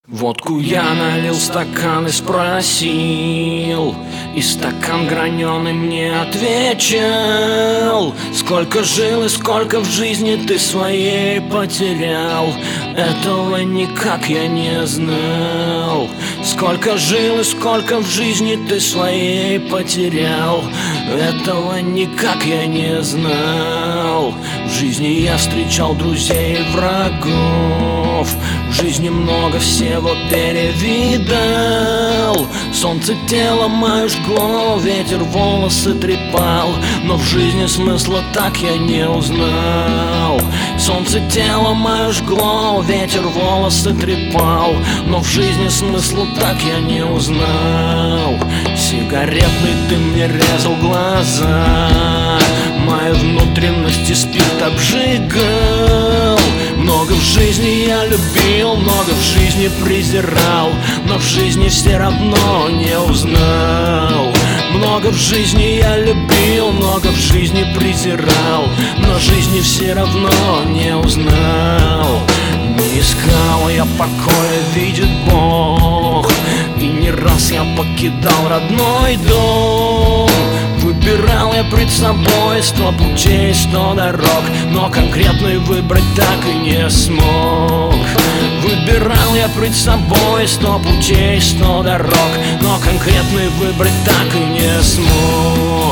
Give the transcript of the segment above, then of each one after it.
Водку я налил в стакан и спросил, и стакан граненый мне ответил: сколько жил и сколько в жизни ты своей потерял. Этого никак я не знал. Сколько жил и сколько в жизни ты своей потерял. Этого никак я не знал. В жизни я встречал друзей и врагов, в жизни много всего перевидал. Солнце тело мое жгло, ветер волосы трепал, но в жизни смысла так я не узнал. Солнце тело мое жгло, ветер волосы трепал, но в жизни смысла так я не узнал. Сигаретный дым мне резал глаза, мои внутренности спирт обжигал. Много в жизни я любил, много в жизни презирал, но в жизни все равно не узнал. Много в жизни я любил, много в жизни презирал, но жизни все равно не узнал. Не искал я покоя, видит Бог, и не раз я покидал родной дом. Выбирал я пред собой 100 путей, 100 дорог, но конкретный выбрать так и не смог. Выбирал я пред собой 100 путей, 100 дорог, но конкретный выбрать так и не смог.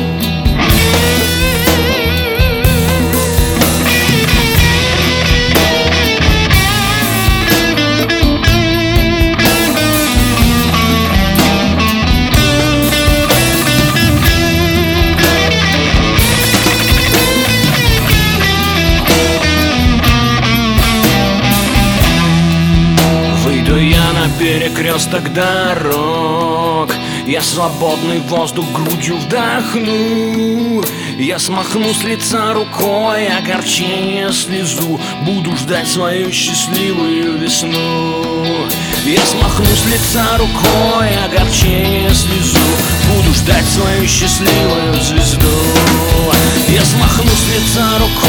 Перекресток дорог, я свободный воздух грудью вдохну. Я смахну с лица рукой огорчение, слезу, буду ждать свою счастливую весну. Я смахну с лица рукой огорчение, слезу, буду ждать свою счастливую звезду. Я смахну с лица рукой